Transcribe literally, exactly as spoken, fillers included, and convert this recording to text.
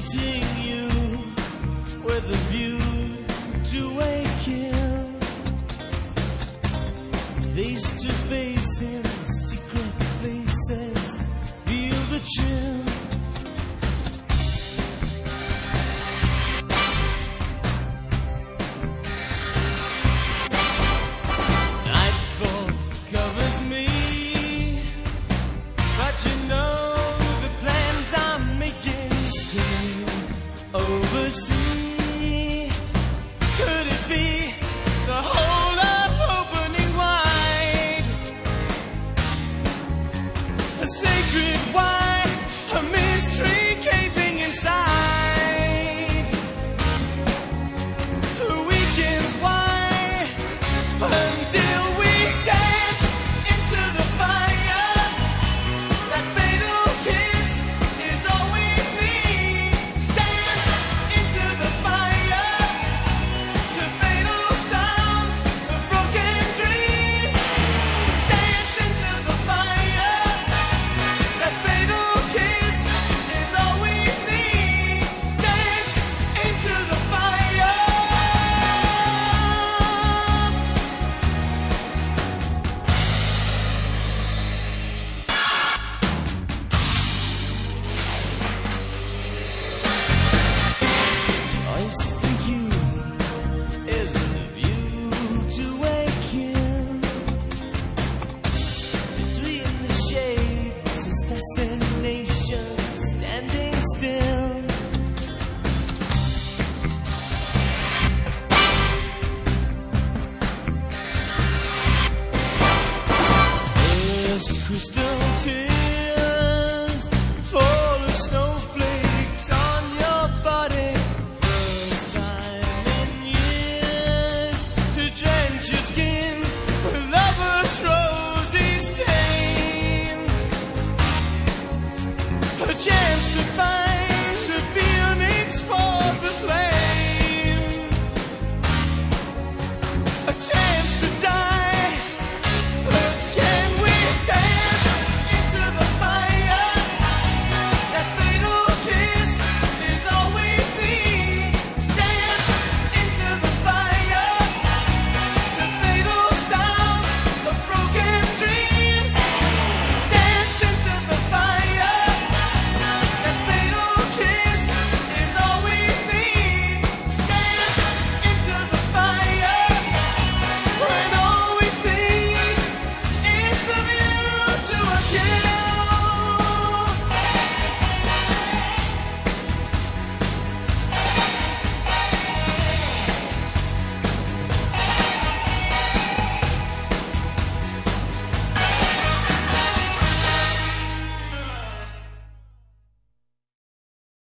meeting you with a view to a kill. Face to face in secret places, feel the chill. Nightfall covers me, but you know the plans I'm making stay overseas. Could it be the whole of opening wide? A sacred wine, a mystery gaping inside. The weekends wide until we dance into the fire. That fatal kiss is all we need. Dance into the fire to fatal sounds of broken dreams. Dance into the fire. That fatal kiss is all we need. Dance into the fire. Choice for you is the view to a kill. Between the shades, assassination standing still. First crystal